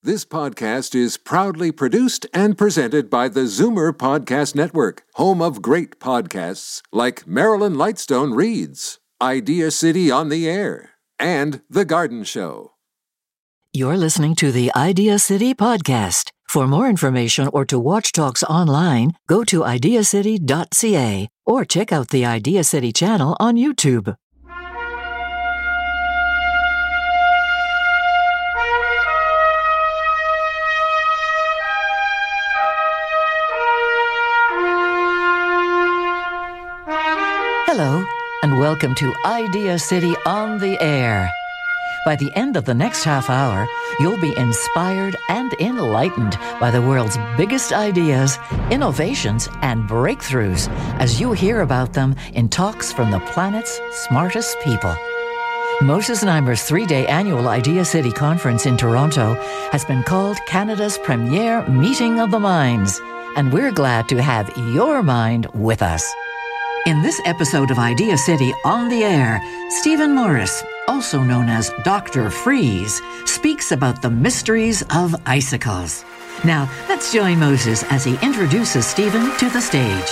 This podcast is proudly produced and presented by the Zoomer Podcast Network, home of great podcasts like Marilyn Lightstone Reads, Idea City on the Air, and The Garden Show. You're listening to the Idea City podcast. For more information or to watch talks online, go to ideacity.ca or check out the Idea City channel on YouTube. Hello, and welcome to Idea City on the Air. By the end of the next half hour, you'll be inspired and enlightened by the world's biggest ideas, innovations, and breakthroughs as you hear about them in talks from the planet's smartest people. Moses Znaimer's 3-day annual Idea City conference in Toronto has been called Canada's premier meeting of the minds, and we're glad to have your mind with us. In this episode of Idea City on the Air, Stephen Morris, also known as Dr. Freeze, speaks about the mysteries of icicles. Now, let's join Moses as he introduces Stephen to the stage.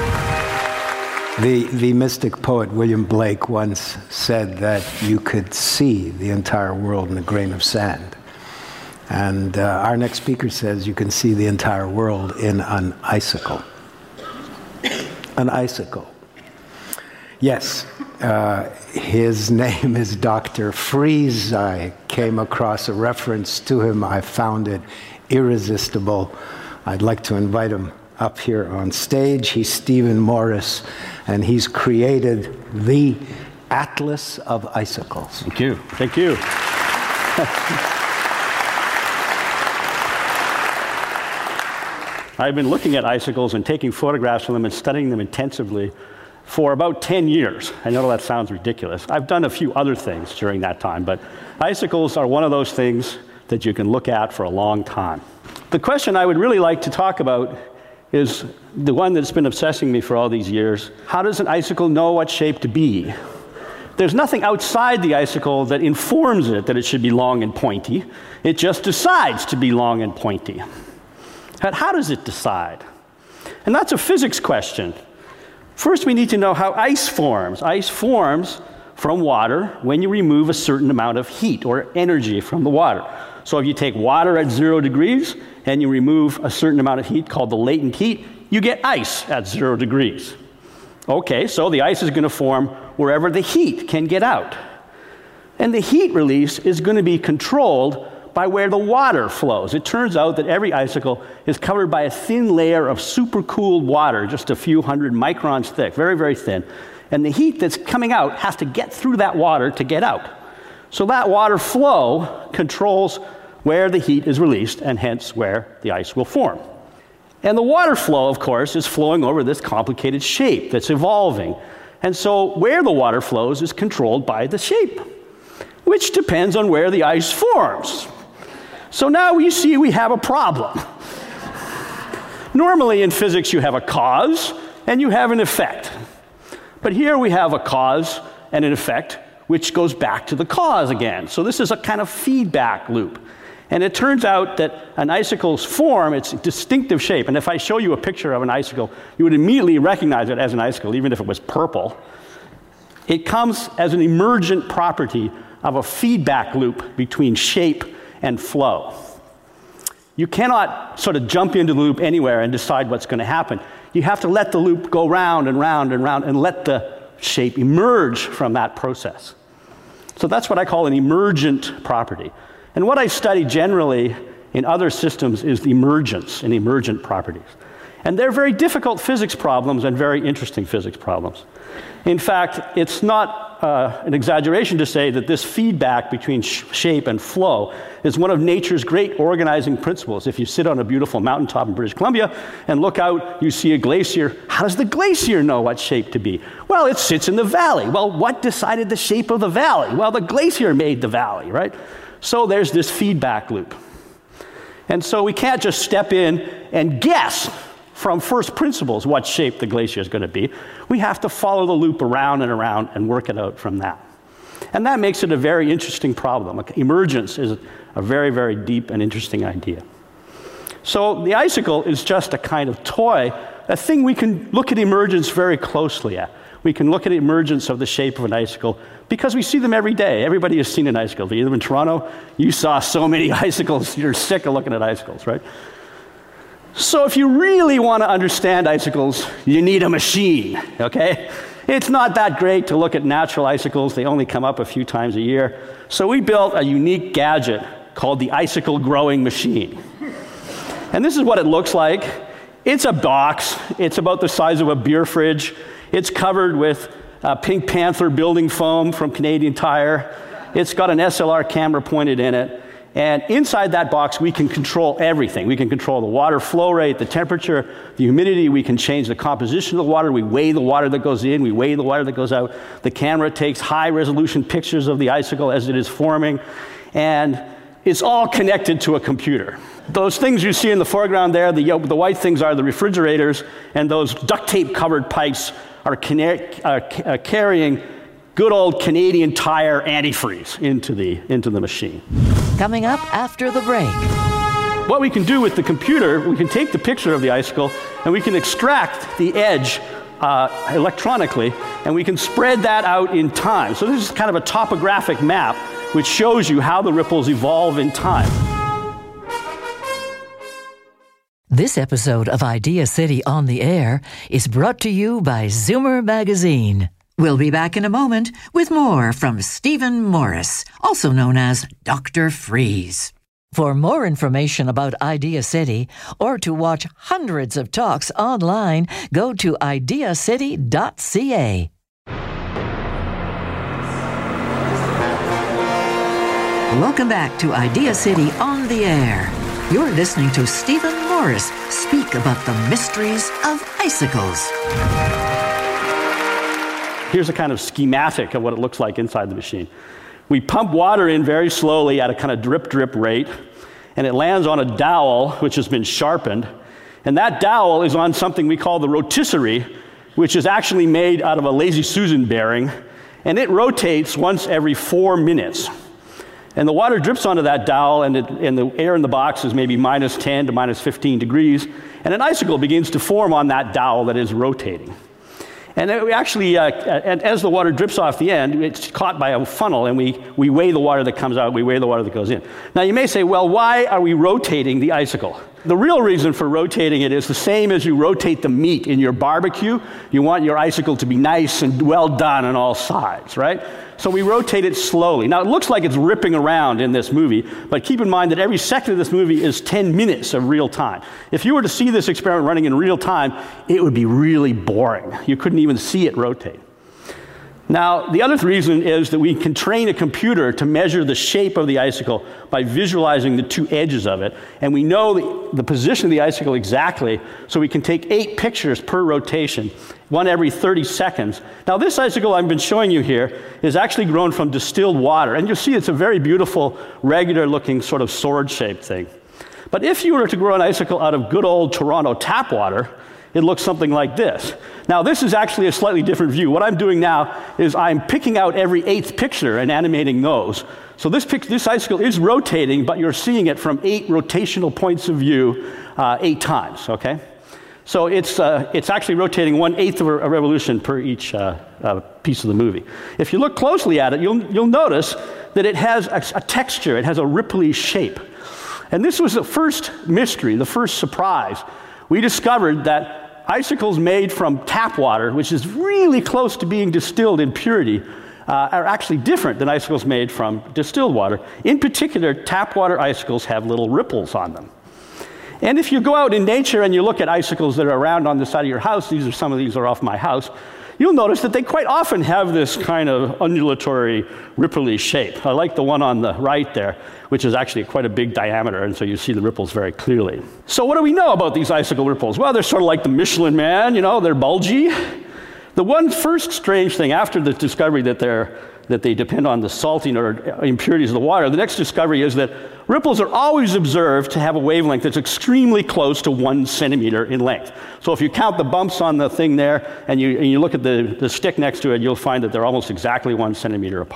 The mystic poet William Blake once said that you could see the entire world in a grain of sand. And our next speaker says you can see the entire world in an icicle. An icicle. Yes, his name is Dr. Freeze. I came across a reference to him. I found it irresistible. I'd like to invite him up here on stage. He's Stephen Morris, and he's created the Atlas of Icicles. Thank you. Thank you. I've been looking at icicles and taking photographs of them and studying them intensively for about 10 years. I know that sounds ridiculous. I've done a few other things during that time, but icicles are one of those things that you can look at for a long time. The question I would really like to talk about is the one that's been obsessing me for all these years. How does an icicle know what shape to be? There's nothing outside the icicle that informs it that it should be long and pointy. It just decides to be long and pointy. But how does it decide? And that's a physics question. First, we need to know how ice forms. Ice forms from water when you remove a certain amount of heat or energy from the water. So if you take water at 0 degrees and you remove a certain amount of heat called the latent heat, you get ice at 0 degrees. Okay, so the ice is going to form wherever the heat can get out. And the heat release is going to be controlled by where the water flows. It turns out that every icicle is covered by a thin layer of supercooled water, just a few hundred microns thick, very, very thin. And the heat that's coming out has to get through that water to get out. So that water flow controls where the heat is released and hence where the ice will form. And the water flow, of course, is flowing over this complicated shape that's evolving. And so where the water flows is controlled by the shape, which depends on where the ice forms. So now you see we have a problem. Normally in physics you have a cause and you have an effect. But here we have a cause and an effect which goes back to the cause again. So this is a kind of feedback loop. And it turns out that an icicle's form, its distinctive shape, and if I show you a picture of an icicle, you would immediately recognize it as an icicle, even if it was purple. It comes as an emergent property of a feedback loop between shape and flow. You cannot sort of jump into the loop anywhere and decide what's going to happen. You have to let the loop go round and round and round and let the shape emerge from that process. So that's what I call an emergent property. And what I study generally in other systems is the emergence and emergent properties. And they're very difficult physics problems and very interesting physics problems. In fact, it's not an exaggeration to say that this feedback between shape and flow is one of nature's great organizing principles. If you sit on a beautiful mountaintop in British Columbia and look out, you see a glacier. How does the glacier know what shape to be? Well, it sits in the valley. Well, what decided the shape of the valley? Well, the glacier made the valley, right? So there's this feedback loop. And so we can't just step in and guess from first principles what shape the glacier is going to be. We have to follow the loop around and around and work it out from that. And that makes it a very interesting problem. Emergence is a very, very deep and interesting idea. So the icicle is just a kind of toy, a thing we can look at emergence very closely at. We can look at emergence of the shape of an icicle because we see them every day. Everybody has seen an icicle. If you live in Toronto, you saw so many icicles, you're sick of looking at icicles, right? So if you really want to understand icicles, you need a machine, okay? It's not that great to look at natural icicles. They only come up a few times a year. So we built a unique gadget called the icicle growing machine. And this is what it looks like. It's a box. It's about the size of a beer fridge. It's covered with Pink Panther building foam from Canadian Tire. It's got an SLR camera pointed in it. And inside that box, we can control everything. We can control the water flow rate, the temperature, the humidity. We can change the composition of the water. We weigh the water that goes in. We weigh the water that goes out. The camera takes high-resolution pictures of the icicle as it is forming. And it's all connected to a computer. Those things you see in the foreground there, the white things are the refrigerators, and those duct tape-covered pipes are carrying good old Canadian Tire antifreeze into the machine. Coming up after the break. What we can do with the computer, we can take the picture of the icicle and we can extract the edge electronically, and we can spread that out in time. So this is kind of a topographic map which shows you how the ripples evolve in time. This episode of Idea City on the Air is brought to you by Zoomer Magazine. We'll be back in a moment with more from Stephen Morris, also known as Dr. Freeze. For more information about Idea City or to watch hundreds of talks online, go to ideacity.ca. Welcome back to Idea City on the Air. You're listening to Stephen Morris speak about the mysteries of icicles. Here's a kind of schematic of what it looks like inside the machine. We pump water in very slowly at a kind of drip rate, and it lands on a dowel which has been sharpened. And that dowel is on something we call the rotisserie, which is actually made out of a Lazy Susan bearing, and it rotates once every 4 minutes. And the water drips onto that dowel, and the air in the box is maybe minus 10 to minus 15 degrees, and an icicle begins to form on that dowel that is rotating. And we actually, and as the water drips off the end, it's caught by a funnel, and we weigh the water that comes out, we weigh the water that goes in. Now you may say, well, why are we rotating the icicle? The real reason for rotating it is the same as you rotate the meat in your barbecue. You want your icicle to be nice and well done on all sides, right? So we rotate it slowly. Now it looks like it's ripping around in this movie, but keep in mind that every second of this movie is 10 minutes of real time. If you were to see this experiment running in real time, it would be really boring. You couldn't even see it rotate. Now, the other reason is that we can train a computer to measure the shape of the icicle by visualizing the two edges of it, and we know the position of the icicle exactly, so we can take 8 pictures per rotation, one every 30 seconds. Now, this icicle I've been showing you here is actually grown from distilled water, and you'll see it's a very beautiful, regular-looking sort of sword-shaped thing. But if you were to grow an icicle out of good old Toronto tap water, it looks something like this. Now, this is actually a slightly different view. What I'm doing now is I'm picking out every 8th picture and animating those. So this icicle is rotating, but you're seeing it from 8 rotational points of view 8 times, okay? So it's actually rotating 1/8 of a revolution per each piece of the movie. If you look closely at it, you'll notice that it has a texture. It has a ripply shape. And this was the first mystery, the first surprise. We discovered that icicles made from tap water, which is really close to being distilled in purity, are actually different than icicles made from distilled water. In particular, tap water icicles have little ripples on them. And if you go out in nature and you look at icicles that are around on the side of your house, some of these are off my house, you'll notice that they quite often have this kind of undulatory, ripply shape. I like the one on the right there, which is actually quite a big diameter, and so you see the ripples very clearly. So what do we know about these icicle ripples? Well, they're sort of like the Michelin Man, they're bulgy. The one first strange thing after the discovery that they depend on the salting or impurities of the water, the next discovery is that ripples are always observed to have a wavelength that's extremely close to 1 centimeter in length. So if you count the bumps on the thing there and you look at the stick next to it, you'll find that they're almost exactly 1 centimeter apart.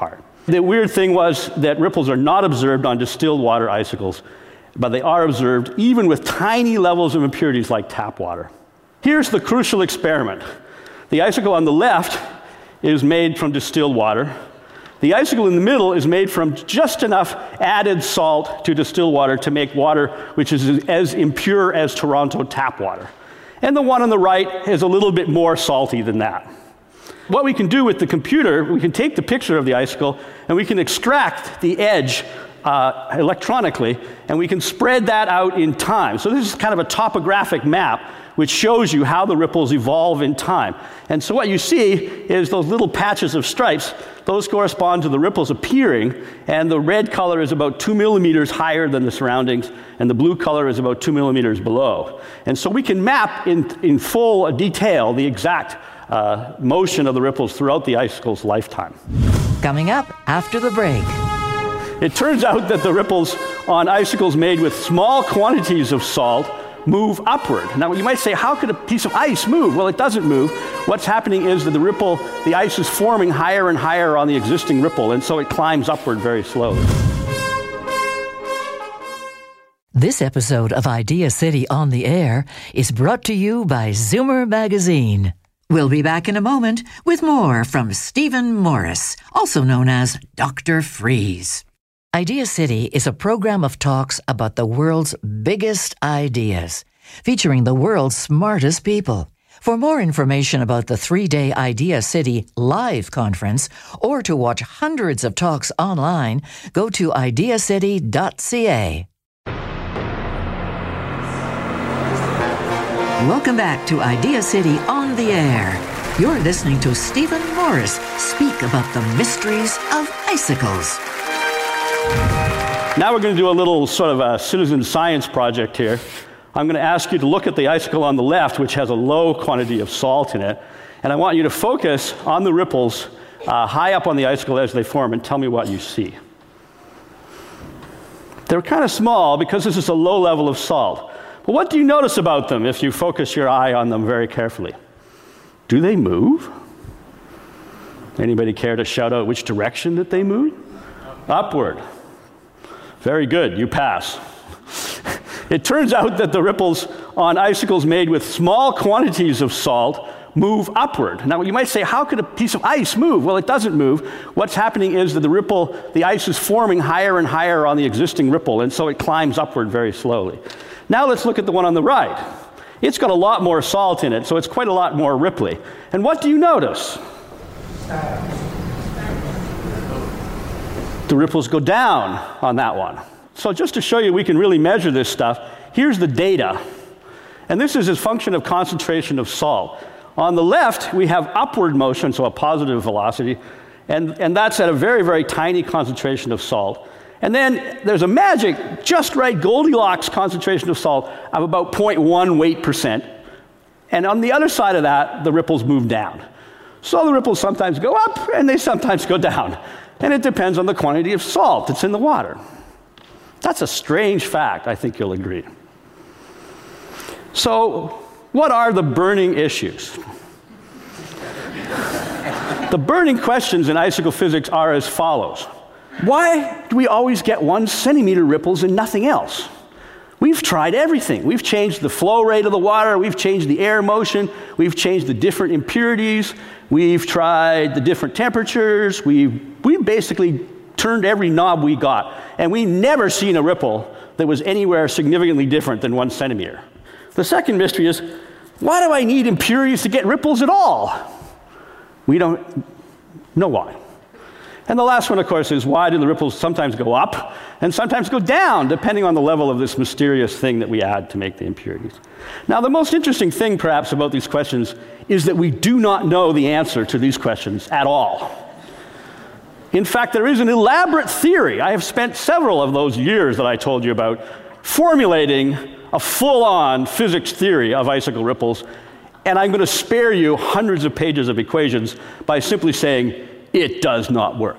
The weird thing was that ripples are not observed on distilled water icicles, but they are observed even with tiny levels of impurities like tap water. Here's the crucial experiment. The icicle on the left is made from distilled water. The icicle in the middle is made from just enough added salt to distilled water to make water which is as impure as Toronto tap water. And the one on the right is a little bit more salty than that. What we can do with the computer, we can take the picture of the icicle and we can extract the edge electronically, and we can spread that out in time. So this is kind of a topographic map which shows you how the ripples evolve in time. And so what you see is those little patches of stripes. Those correspond to the ripples appearing, and the red color is about 2 millimeters higher than the surroundings, and the blue color is about 2 millimeters below. And so we can map in full detail the exact motion of the ripples throughout the icicle's lifetime. Coming up after the break. It turns out that the ripples on icicles made with small quantities of salt move upward. Now you might say, how could a piece of ice move? Well, it doesn't move. What's happening is that the ice is forming higher and higher on the existing ripple, and so it climbs upward very slowly. This episode of Idea City on the Air is brought to you by Zoomer Magazine. We'll be back in a moment with more from Stephen Morris, also known as Dr. Freeze. Idea City is a program of talks about the world's biggest ideas, featuring the world's smartest people. For more information about the 3-day Idea City live conference, or to watch hundreds of talks online, go to ideacity.ca. Welcome back to Idea City on the Air. You're listening to Stephen Morris speak about the mysteries of icicles. Now we're going to do a little sort of a citizen science project here. I'm going to ask you to look at the icicle on the left, which has a low quantity of salt in it, and I want you to focus on the ripples high up on the icicle as they form and tell me what you see. They're kind of small because this is a low level of salt. But what do you notice about them if you focus your eye on them very carefully? Do they move? Anybody care to shout out which direction that they move? Upward. Very good, you pass. It turns out that the ripples on icicles made with small quantities of salt move upward. Now you might say, how could a piece of ice move? Well, it doesn't move. What's happening is that the ice is forming higher and higher on the existing ripple, and so it climbs upward very slowly. Now let's look at the one on the right. It's got a lot more salt in it, so it's quite a lot more ripply. And what do you notice? The ripples go down on that one. So just to show you we can really measure this stuff, here's the data. And this is a function of concentration of salt. On the left, we have upward motion, so a positive velocity, and that's at a very, very tiny concentration of salt. And then there's a magic, just right Goldilocks concentration of salt of about 0.1 weight%. And on the other side of that, the ripples move down. So the ripples sometimes go up, and they sometimes go down. And it depends on the quantity of salt that's in the water. That's a strange fact, I think you'll agree. So, what are the burning issues? The burning questions in icicle physics are as follows. Why do we always get 1 centimeter ripples and nothing else? We've tried everything. We've changed the flow rate of the water, we've changed the air motion, we've changed the different impurities, we've tried the different temperatures, we've basically turned every knob we got, and we've never seen a ripple that was anywhere significantly different than 1 centimeter. The second mystery is, why do I need impurities to get ripples at all? We don't know why. And the last one, of course, is why do the ripples sometimes go up and sometimes go down, depending on the level of this mysterious thing that we add to make the impurities. Now, the most interesting thing, perhaps, about these questions is that we do not know the answer to these questions at all. In fact, there is an elaborate theory. I have spent several of those years that I told you about formulating a full-on physics theory of icicle ripples, and I'm going to spare you hundreds of pages of equations by simply saying, it does not work.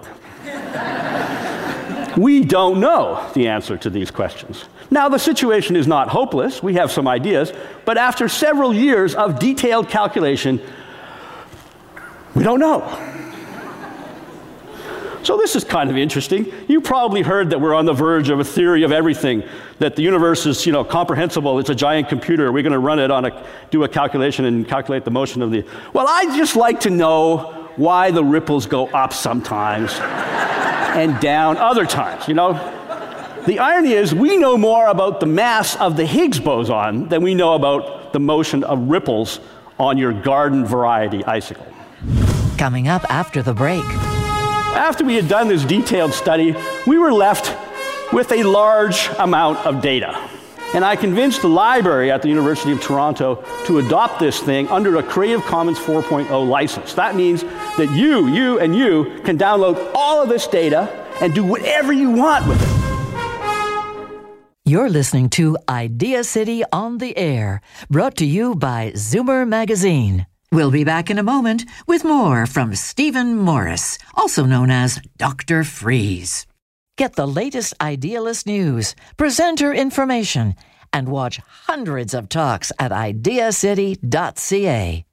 We don't know the answer to these questions. Now, the situation is not hopeless. We have some ideas, but after several years of detailed calculation, we don't know. So this is kind of interesting. You probably heard that we're on the verge of a theory of everything, that the universe is, comprehensible. It's a giant computer. We're going to run it do a calculation and calculate the motion of the... Well, I'd just like to know why the ripples go up sometimes and down other times, The irony is we know more about the mass of the Higgs boson than we know about the motion of ripples on your garden variety icicle. Coming up after the break. After we had done this detailed study, we were left with a large amount of data. And I convinced the library at the University of Toronto to adopt this thing under a Creative Commons 4.0 license. That means that you can download all of this data and do whatever you want with it. You're listening to Idea City on the Air, brought to you by Zoomer Magazine. We'll be back in a moment with more from Stephen Morris, also known as Dr. Freeze. Get the latest Idealist news, presenter information, and watch hundreds of talks at ideacity.ca.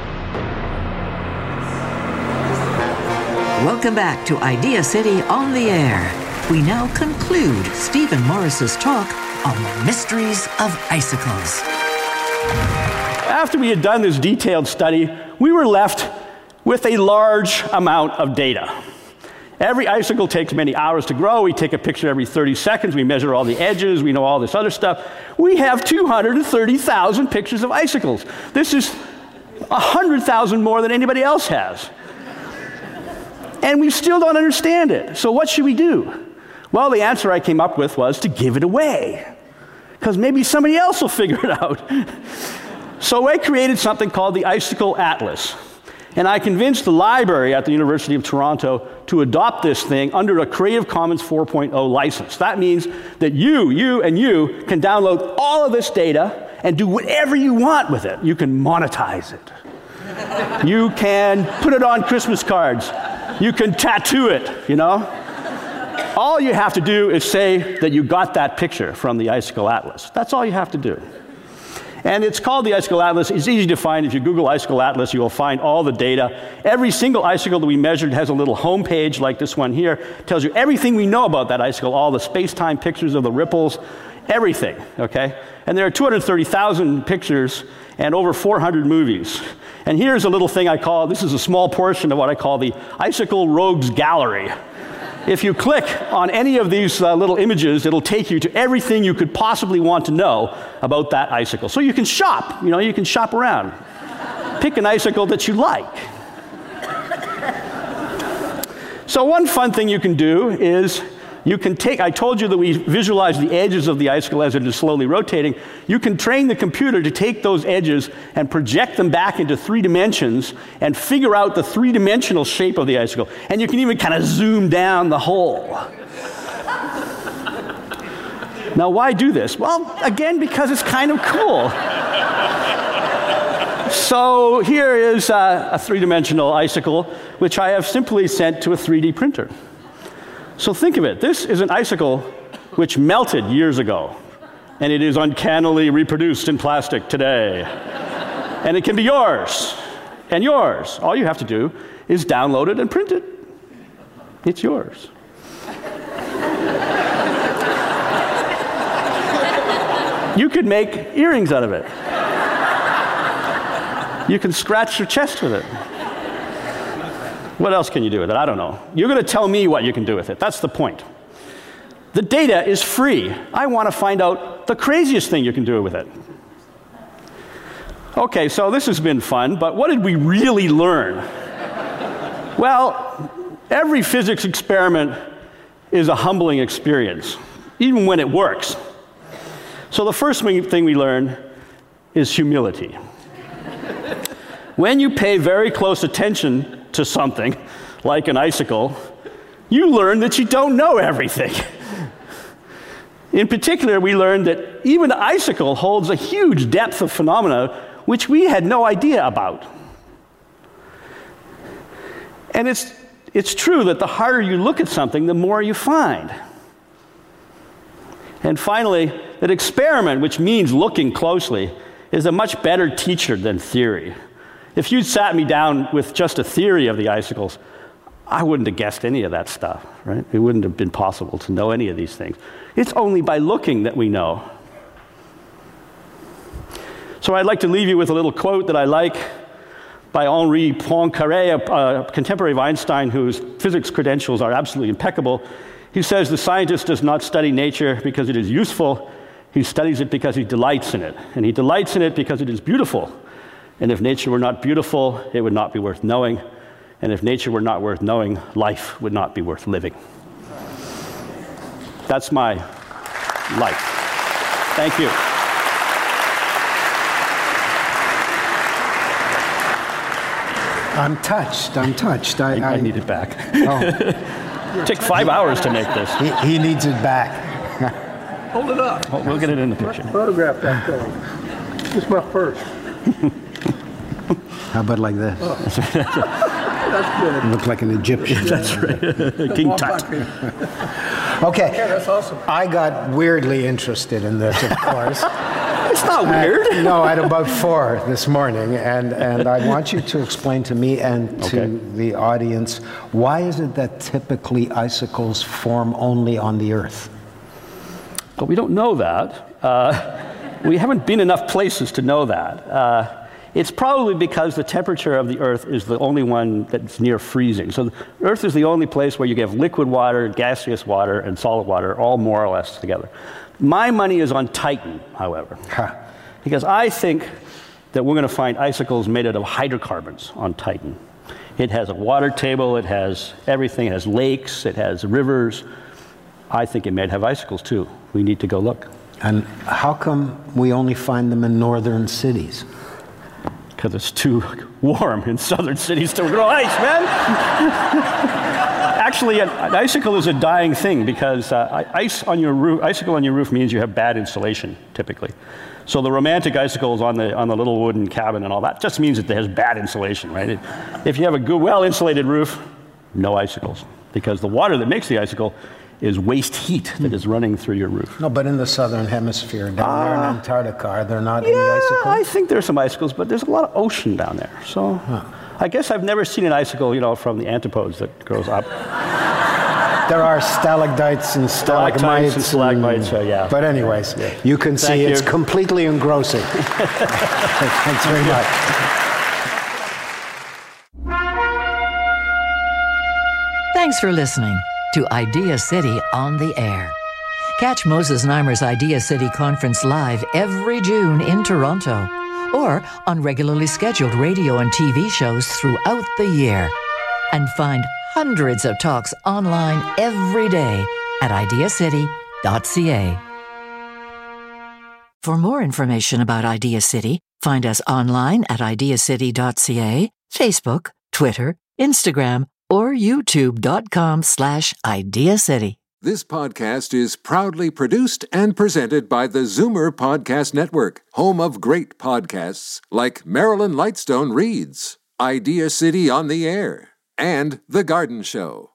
Welcome back to Idea City on the Air. We now conclude Stephen Morris's talk on the mysteries of icicles. After we had done this detailed study, we were left with a large amount of data. Every icicle takes many hours to grow. We take a picture every 30 seconds. We measure all the edges. We know all this other stuff. We have 230,000 pictures of icicles. This is 100,000 more than anybody else has. And we still don't understand it. So what should we do? Well, the answer I came up with was to give it away, because maybe somebody else will figure it out. So I created something called the Icicle Atlas. And I convinced the library at the University of Toronto to adopt this thing under a Creative Commons 4.0 license. That means that you can download all of this data and do whatever you want with it. You can monetize it. You can put it on Christmas cards. You can tattoo it, All you have to do is say that you got that picture from the Icicle Atlas. That's all you have to do. And it's called the Icicle Atlas. It's easy to find. If you Google Icicle Atlas, you will find all the data. Every single icicle that we measured has a little home page like this one here. It tells you everything we know about that icicle, all the space-time pictures of the ripples, everything, okay? And there are 230,000 pictures and over 400 movies. And here's a little thing this is a small portion of what I call the Icicle Rogues Gallery. If you click on any of these little images, it'll take you to everything you could possibly want to know about that icicle. So you can shop, you can shop around. Pick an icicle that you like. So one fun thing you can do is I told you that we visualize the edges of the icicle as it is slowly rotating. You can train the computer to take those edges and project them back into 3 dimensions and figure out the 3-dimensional shape of the icicle. And you can even kind of zoom down the hole. Now, why do this? Well, again, because it's kind of cool. So here is a 3-dimensional icicle, which I have simply sent to a 3D printer. So think of it. This is an icicle which melted years ago, and it is uncannily reproduced in plastic today. And it can be yours and yours. All you have to do is download it and print it. It's yours. You could make earrings out of it. You can scratch your chest with it. What else can you do with it? I don't know. You're going to tell me what you can do with it. That's the point. The data is free. I want to find out the craziest thing you can do with it. Okay, so this has been fun, but what did we really learn? Well, every physics experiment is a humbling experience, even when it works. So the first thing we learn is humility. When you pay very close attention to something, like an icicle, you learn that you don't know everything. In particular, we learned that even an icicle holds a huge depth of phenomena which we had no idea about. And it's true that the harder you look at something, the more you find. And finally, that experiment, which means looking closely, is a much better teacher than theory. If you'd sat me down with just a theory of the icicles, I wouldn't have guessed any of that stuff, right? It wouldn't have been possible to know any of these things. It's only by looking that we know. So I'd like to leave you with a little quote that I like by Henri Poincaré, a contemporary of Einstein whose physics credentials are absolutely impeccable. He says, "The scientist does not study nature because it is useful. He studies it because he delights in it. And he delights in it because it is beautiful. And if nature were not beautiful, it would not be worth knowing. And if nature were not worth knowing, life would not be worth living." That's my life. Thank you. I'm touched. I need it back. Oh. It took 5 hours to make this. He needs it back. Hold it up. We'll get it in the picture. Photograph that thing. This is my first. How about like this? Oh. That's good. You look like an Egyptian. That's right. King Tut. Okay. Yeah, that's awesome. I got weirdly interested in this, of course. It's not weird. No, at about 4 this morning, and I want you to explain to me and to the audience, why is it that typically icicles form only on the Earth? But we don't know that. We haven't been enough places to know that. It's probably because the temperature of the Earth is the only one that's near freezing. So the Earth is the only place where you have liquid water, gaseous water, and solid water all more or less together. My money is on Titan, however, because I think that we're going to find icicles made out of hydrocarbons on Titan. It has a water table, it has everything, it has lakes, it has rivers. I think it may have icicles too. We need to go look. And how come we only find them in northern cities? Because it's too warm in southern cities to grow ice, man. Actually, an icicle is a dying thing because icicle on your roof means you have bad insulation, typically. So the romantic icicles on the little wooden cabin and all that just means that it has bad insulation, right? If you have a good, well-insulated roof, no icicles, because the water that makes the icicle is waste heat that is running through your roof. No, but in the southern hemisphere, down there in Antarctica, are there not any icicles? I think there's some icicles, but there's a lot of ocean down there. So I guess I've never seen an icicle, from the antipodes that grows up. There are stalactites and stalagmites. And stalagmites, yeah. But anyways, you can see it's completely engrossing. Thanks very much. Thanks for listening to Idea City on the Air. Catch Moses Neimer's Idea City Conference live every June in Toronto, or on regularly scheduled radio and TV shows throughout the year. And find hundreds of talks online every day at ideacity.ca. For more information about Idea City, find us online at ideacity.ca, Facebook, Twitter, Instagram, or youtube.com/IdeaCity. This podcast is proudly produced and presented by the Zoomer Podcast Network, home of great podcasts like Marilyn Lightstone Reads, Idea City on the Air, and The Garden Show.